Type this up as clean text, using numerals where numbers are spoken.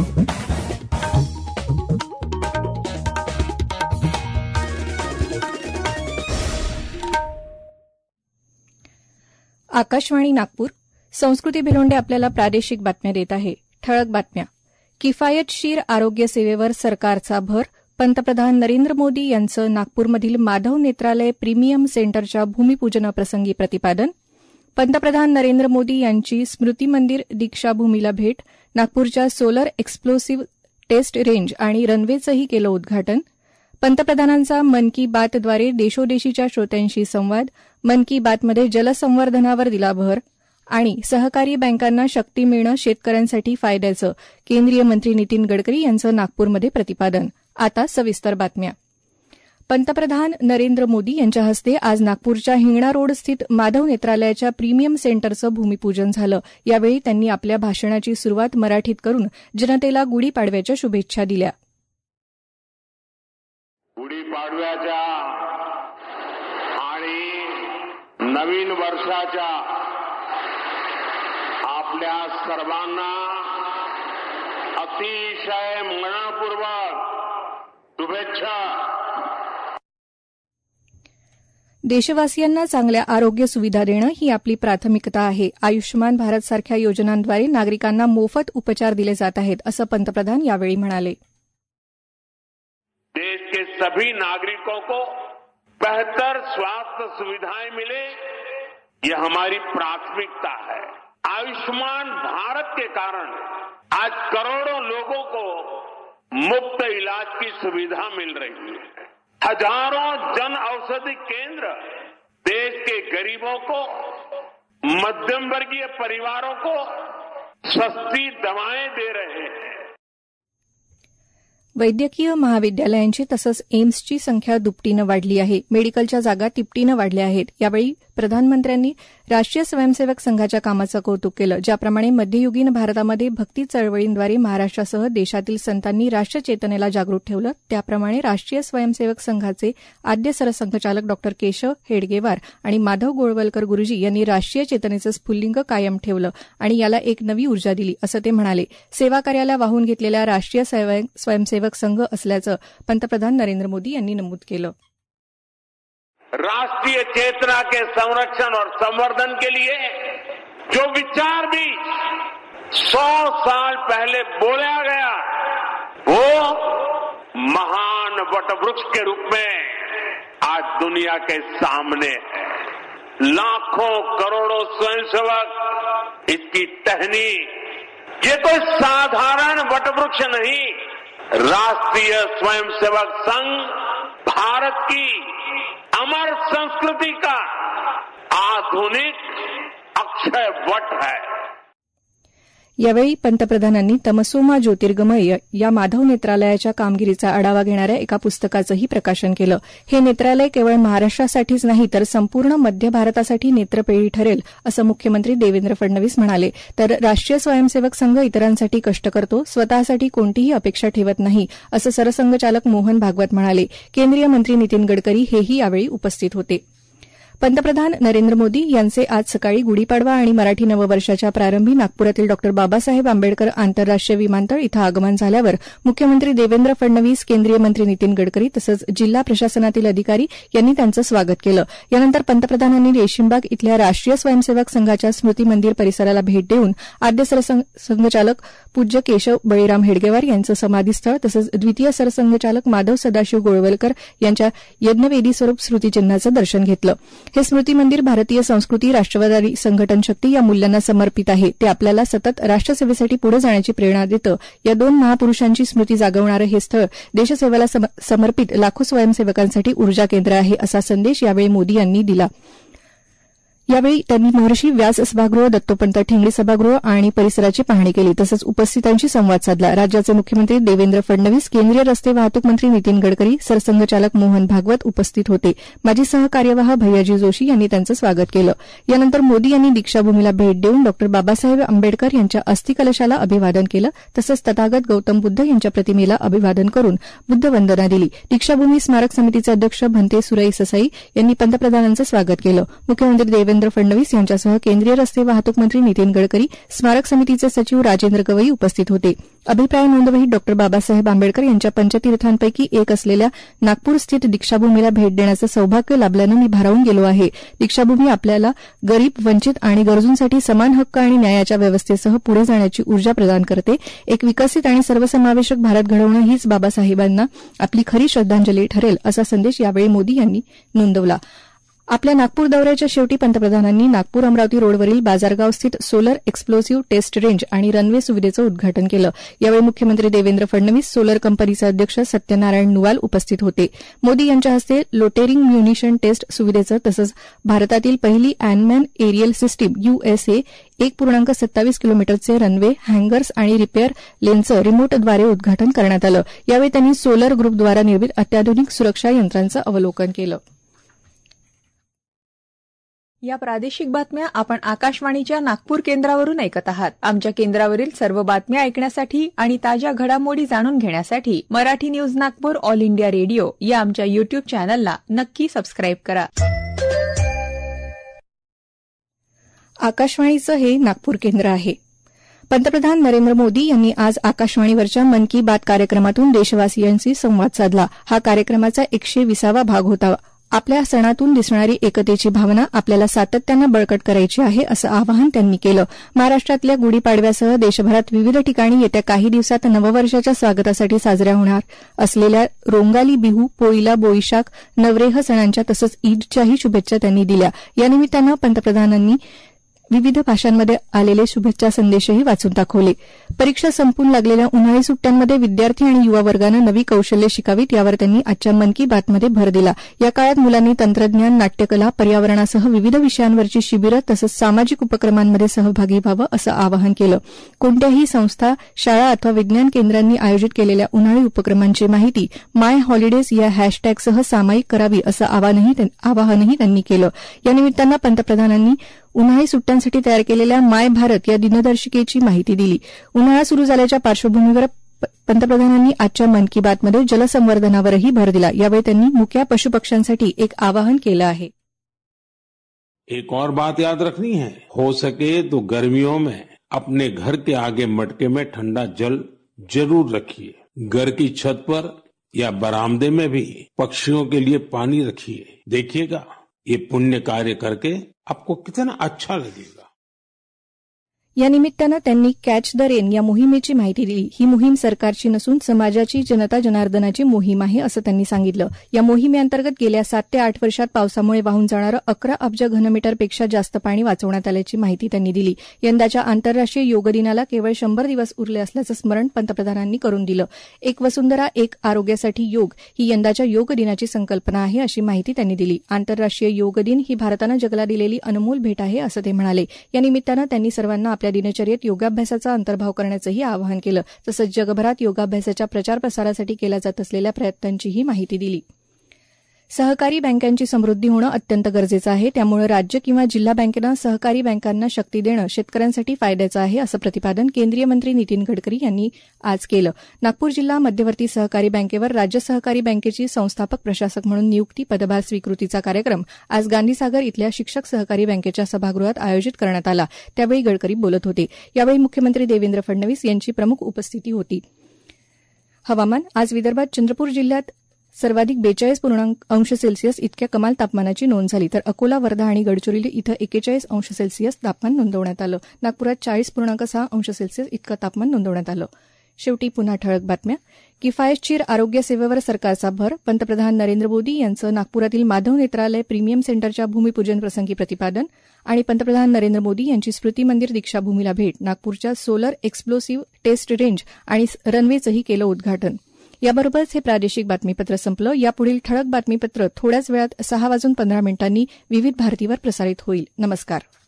आकाशवाणी नागपूर. संस्कृती भिलोंडे आपल्याला प्रादेशिक बातम्या देत आहे. ठळक बातम्या. किफायतशीर आरोग्य सेवेवर सरकारचा भर. पंतप्रधान नरेंद्र मोदी यांचं नागपूरमधील माधव नेत्रालय प्रीमियम सेंटरच्या भूमिपूजनाप्रसंगी प्रतिपादन. पंतप्रधान नरेंद्र मोदी यांची स्मृती मंदिर दीक्षाभूमीला भेट. नागपूरच्या सोलर एक्सप्लोसिव्ह टेस्ट रेंज आणि रनवेचंही केलं उद्घाटन. पंतप्रधानांचा मन की बातद्वारे देशोदेशीच्या श्रोत्यांशी संवाद. मन की बातमध्ये जलसंवर्धनावर दिला भर. आणि सहकारी बँकांना शक्ती मिळणं शेतकऱ्यांसाठी फायद्याचं. केंद्रीय मंत्री नितीन गडकरी यांचं नागपूरमध्ये प्रतिपादन. आता सविस्तर बातम्या. पंतप्रधान नरेंद्र मोदी यांच्या हस्ते आज नागपूरच्या हिंगणा रोड स्थित माधव नेत्रालयाच्या प्रीमियम सेंटरचं भूमिपूजन झालं. यावेळी त्यांनी आपल्या भाषणाची सुरुवात मराठीत करून जनतेला गुढीपाडव्याच्या शुभेच्छा दिल्या. गुढीपाडव्याच्या आणि नवीन वर्षाच्या आपल्या सर्वांना अतिशय मनपूर्वक शुभेच्छा. देशवासियांना चांगल्या आरोग्य सुविधा देणं ही आपली प्राथमिकता आहे. आयुष्यमान भारत सारख्या योजनांद्वारे नागरिकांना मोफत उपचार दिले जात आहेत, असं पंतप्रधान यावेळी म्हणाले. देश के सभी नागरिकों को बेहतर स्वास्थ्य सुविधाएं मिले, ये हमारी प्राथमिकता है. आयुष्मान भारत के कारण आज करोड़ों लोगों को मुफ्त इलाज की सुविधा मिल रही है. हजारों जन औषधि केंद्र देश के गरीबों को, मध्यम वर्गीय परिवारों को सस्ती दवाएं दे रहे हैं. वैद्यकीय महाविद्यालयांची तसंच एम्सची संख्या दुपटीनं वाढली आहे. मेडिकलच्या जागा तिपटीनं वाढल्या आहेत. यावेळी प्रधानमंत्र्यांनी राष्ट्रीय स्वयंसेवक संघाच्या कामाचं कौतुक केलं. ज्याप्रमाणे मध्ययुगीन भारतामध्ये भक्ती चळवळींद्वारे महाराष्ट्रासह देशातील संतांनी राष्ट्रचेतनेला जागृत ठेवलं, त्याप्रमाणे राष्ट्रीय स्वयंसेवक संघाचे आद्य सरसंघचालक डॉ केशव हेडगेवार आणि माधव गोळवलकर गुरुजी यांनी राष्ट्रीय चेतनेचं स्फुल्लिंग कायम ठेवलं आणि याला एक नवी ऊर्जा दिली, असं ते म्हणाले. सेवा कार्याला वाहून घेतलेल्या राष्ट्रीय स्वयंसेवक संघ असल्याचं पंतप्रधान नरेंद्र मोदी यांनी नमूद केलं. राष्ट्रीय चेतना के संरक्षण और संवर्धन के लिए जो विचार भी 100 साल पहले बोला गया, वो महान वटवृक्ष के रूप में आज दुनिया के सामने है. लाखों करोड़ों स्वयंसेवक इसकी टहनी, ये कोई साधारण वटवृक्ष नहीं, राष्ट्रीय स्वयंसेवक संघ भारत की अमर संस्कृति का आधुनिक अक्षय वट है. यावेळी पंतप्रधानांनी तमसोमा ज्योतिर्गमय या माधव नेत्रालयाच्या कामगिरीचा आढावा घेणाऱ्या एका पुस्तकाचंही प्रकाशन केलं. हे नेत्रालय केवळ महाराष्ट्रासाठीच नाही तर संपूर्ण मध्य भारतासाठी नेत्रपेढी ठरेल, असं मुख्यमंत्री देवेंद्र फडणवीस म्हणाले. तर राष्ट्रीय स्वयंसेवक संघ इतरांसाठी कष्ट करतो, स्वतःसाठी कोणतीही अपेक्षा ठेवत नाही, असं सरसंघचालक मोहन भागवत म्हणाले. केंद्रीय मंत्री नितीन गडकरी हेही यावेळी उपस्थित होते. पंतप्रधान नरेंद्र मोदी यांचे आज सकाळी गुढीपाडवा आणि मराठी नववर्षाच्या प्रारंभी नागपुरातील डॉ बाबासाहेब आंबेडकर आंतरराष्ट्रीय विमानतळ इथं आगमन झाल्यावर मुख्यमंत्री देवेंद्र फडणवीस, केंद्रीय मंत्री नितीन गडकरी तसंच जिल्हा प्रशासनातील अधिकारी यांनी त्यांचं स्वागत केलं. यानंतर पंतप्रधानांनी रेशीमबाग इथल्या राष्ट्रीय स्वयंसेवक संघाच्या स्मृती मंदिर परिसराला भेट देऊन आद्य सरसंघचालक पूज्य केशव बळीराम हेडगेवार यांचं समाधीस्थळ तसंच द्वितीय सरसंघचालक माधव सदाशिव गोळवलकर यांच्या यज्ञवेदी स्वरूप स्मृतिचिन्हाचं दर्शन घेतलं. हे स्मृती मंदिर भारतीय संस्कृती, राष्ट्रवादी संघटन शक्ती या मूल्यांना समर्पित आहे. ते आपल्याला सतत राष्ट्रसेवेसाठी पुढे जाण्याची प्रेरणा देतं. या दोन महापुरुषांची स्मृती जागवणारं हे स्थळ देशसेवेला समर्पित लाखो स्वयंसेवकांसाठी ऊर्जा केंद्र आहे, असा संदेश यावेळी मोदी यांनी दिला. यावेळी त्यांनी महर्षी व्यास सभागृह, दत्तोपंत ठेंगडी सभागृह आणि परिसराची पाहणी केली तसंच उपस्थितांशी संवाद साधला. राज्याचे मुख्यमंत्री देवेंद्र फडणवीस, केंद्रीय रस्ते वाहतूक मंत्री नितीन गडकरी, सरसंघचालक मोहन भागवत उपस्थित होते. माजी सहकार्यवाह भैयाजी जोशी यांनी त्यांचं स्वागत केलं. यानंतर मोदी यांनी दीक्षाभूमीला भेट देऊन डॉ बाबासाहेब आंबेडकर यांच्या अस्थिकलशाला अभिवादन केलं तसंच तथागत गौतम बुद्ध यांच्या प्रतिमेला अभिवादन करून बुद्धवंदना दिली. दीक्षाभूमी स्मारक समितीचे अध्यक्ष भंते सुरई ससाई यांनी पंतप्रधानांचं स्वागत केलं. मुख्यमंत्री देवेंद्र फडणवीस यांच्यासह केंद्रीय रस्ते वाहतूक मंत्री नितीन गडकरी, स्मारक समितीचे सचिव राजेंद्र गवई उपस्थित होते. अभिप्राय नोंदवहीत डॉ. बाबासाहेब आंबेडकर यांच्या पंचतीर्थांपैकी एक असलेल्या नागपूरस्थित दीक्षाभूमीला भेट देण्याचं सौभाग्य लाभल्यानं मी भारावून गेलो आहे. दीक्षाभूमी आपल्याला गरीब, वंचित आणि गरजूंसाठी समान हक्क आणि न्यायाच्या व्यवस्थेसह पुढे जाण्याची ऊर्जा प्रदान करते. एक विकसित आणि सर्वसमावेशक भारत घडवणं हीच बाबासाहेबांना आपली खरी श्रद्धांजली ठरेल, असा संदेश यावेळी मोदी यांनी नोंदवला. आपल्या नागपूर दौऱ्याच्या शेवटी पंतप्रधानांनी नागपूर अमरावती रोडवरील बाजारगाव स्थित सोलर एक्सप्लोसिव्ह टेस्ट रेंज आणि रनवे सुविधेचं उद्घाटन केलं. यावेळी मुख्यमंत्री देवेंद्र फडणवीस, सोलर कंपनीचे अध्यक्ष सत्यनारायण नुवाल उपस्थित होते. मोदी यांच्या हस्ते लोटेरिंग म्युनिशन टेस्ट सुविधेचं तसंच भारतातील पहिली अनमॅन एरियल सिस्टीम USA 1.27 किलोमीटरचे रनवे, हँगर्स आणि रिपेअर लेनचं रिमोटद्वारे उद्घाटन करण्यात आलं. यावेळी त्यांनी सोलर ग्रुपद्वारा निर्मित अत्याधुनिक सुरक्षा यंत्रांचं अवलोकन केलं. या प्रादेशिक बातम्या आपण आकाशवाणीच्या नागपूर केंद्रावरून ऐकत आहात. आमच्या केंद्रावरील सर्व बातम्या ऐकण्यासाठी आणि ताज्या घडामोडी जाणून घेण्यासाठी Marathi news Nagpur All India Radio या आमच्या युट्यूब चॅनलला नक्की सबस्क्राईब करा. आकाशवाणीचं हे नागपूर केंद्र आहे. पंतप्रधान नरेंद्र मोदी यांनी आज आकाशवाणीवरच्या मन की बात कार्यक्रमातून देशवासियांशी संवाद साधला. हा कार्यक्रमाचा 120वा भाग होता. आपल्या सणातून दिसणारी एकतेची भावना आपल्याला सातत्यानं बळकट करायची आहे, असं आवाहन त्यांनी केलं. महाराष्ट्रातल्या गुढीपाडव्यासह देशभरात विविध ठिकाणी येत्या काही दिवसात नववर्षाच्या स्वागतासाठी साजऱ्या होणार असलेल्या रोंगाली बिहू, पोईला बोईशाख, नवरेह सणांच्या तसंच ईदच्याही शुभेच्छा त्यांनी दिल्या. या निमित्तानं पंतप्रधानांनी विविध भाषांमध्ये आलेले शुभेच्छा संदेशही वाचून दाखवले. परीक्षा संपून लागलेल्या उन्हाळी सुट्ट्यांमध्ये विद्यार्थी आणि युवा वर्गानं नवी कौशल्य शिकावीत, यावर त्यांनी आजच्या मन की बातमध्ये भर दिला. या काळात मुलांनी तंत्रज्ञान, नाट्यकला, पर्यावरणासह विविध विषयांवरची शिबिरं तसंच सामाजिक उपक्रमांमध्ये सहभागी व्हावं, असं आवाहन केलं. कोणत्याही संस्था, शाळा अथवा विज्ञान केंद्रांनी आयोजित केलेल्या उन्हाळी उपक्रमांची माहिती माय हॉलिडेज या हॅशटॅगसह सामायिक करावी, असं आवाहनही त्यांनी केलं. या निमित्तानं पंतप्रधानांनी उन्हाळी सुट्ट्यांसाठी तयार केलेल्या माय भारत या दिनदर्शिकेची माहिती दिली. उन्हाळा सुरू झाल्याच्या पार्श्वभूमीवर पंतप्रधानांनी आजच्या मन की बातमध्ये जलसंवर्धनावरही भर दिला. यावेळी त्यांनी मुक्या पशुपक्ष्यांसाठी एक आवाहन केलं आहे. एक और बात याद रखनी है, हो सके तो गर्मियों में अपने घर के आगे मटके में ठंडा जल जरूर रखिए. घर की छत पर या बरामदे में भी पक्षियों के लिए पानी रखिए. देखिएगा ये पुण्य कार्य करके आपको कितना अच्छा लगेगा. या निमित्तानं त्यांनी कॅच द रेन या मोहिमेची माहिती दिली. ही मोहीम सरकारची नसून समाजाची, जनता जनार्दनाची मोहीम आहे, असं त्यांनी सांगितलं. या मोहिमेअंतर्गत गेल्या 7 ते 8 वर्षात पावसामुळे वाहून जाणारं 11 अब्ज घनमीटरपेक्षा जास्त पाणी वाचवण्यात आल्याची माहिती त्यांनी दिली. यंदाच्या आंतरराष्ट्रीय योग दिनाला केवळ 100 दिवस उरले असल्याचं स्मरण पंतप्रधानांनी करून दिलं. एक वसुंधरा एक आरोग्यासाठी योग ही यंदाच्या योग दिनाची संकल्पना आहे, अशी माहिती त्यांनी दिली. आंतरराष्ट्रीय योग दिन ही भारतानं जगाला दिलेली अनमोल भेट आहे, असं ते म्हणाले. या निमित्तानं त्यांनी सर्वांना आपल्या दिनचर्येत योगाभ्यासाचा अंतर्भाव करण्याचंही आवाहन केलं. तसंच जगभरात योगाभ्यासाच्या प्रचार प्रसारासाठी केल्या जात असलेल्या प्रयत्नांचीही माहिती दिली. सहकारी बँकांची समृद्धी होणं अत्यंत गरजेचं आहे. त्यामुळे राज्य किंवा जिल्हा बँकेनं सहकारी बँकांना शक्ती देणं शेतकऱ्यांसाठी फायद्याचं आहे, असं प्रतिपादन केंद्रीय मंत्री नितीन गडकरी यांनी आज केलं. नागपूर जिल्हा मध्यवर्ती सहकारी बँकेवर राज्य सहकारी बँकेची संस्थापक प्रशासक म्हणून नियुक्ती पदभार स्वीकृतीचा कार्यक्रम आज गांधीसागर इथल्या शिक्षक सहकारी बँकेच्या सभागृहात आयोजित करण्यात आला. त्यावेळी गडकरी बोलत होते. यावेळी मुख्यमंत्री देवेंद्र फडणवीस यांची प्रमुख उपस्थिती होती. हवामान. आज विदर्भात चंद्रपूर जिल्ह्यात सर्वाधिक 42.0 इतक्या कमाल तापमानाची नोंद झाली, तर अकोला, वर्धा आणि गडचिरोली इथं 41 तापमान नोंदवण्यात आलं. नागपुरात 40.6 इतकं तापमान नोंदवण्यात आलं. शेवटी पुन्हा ठळक बातम्या. किफायतशीर आरोग्य सेवेवर सरकारचा भर. पंतप्रधान नरेंद्र मोदी यांचं नागपुरातील माधव नेत्रालय प्रीमियम सेंटरच्या भूमिपूजन प्रसंगी प्रतिपादन. आणि पंतप्रधान नरेंद्र मोदी यांची स्मृती मंदिर दीक्षाभूमीला भेट. नागपूरच्या सोलर एक्सप्लोसिव्ह टेस्ट रेंज आणि रनवेचंही केलं उद्घाटन. याबरोबरच हे प्रादेशिक बातमीपत्र संपलं. यापुढील ठळक बातमीपत्र थोड्याच वेळात 6:15 विविध भारतीवर प्रसारित होईल. नमस्कार.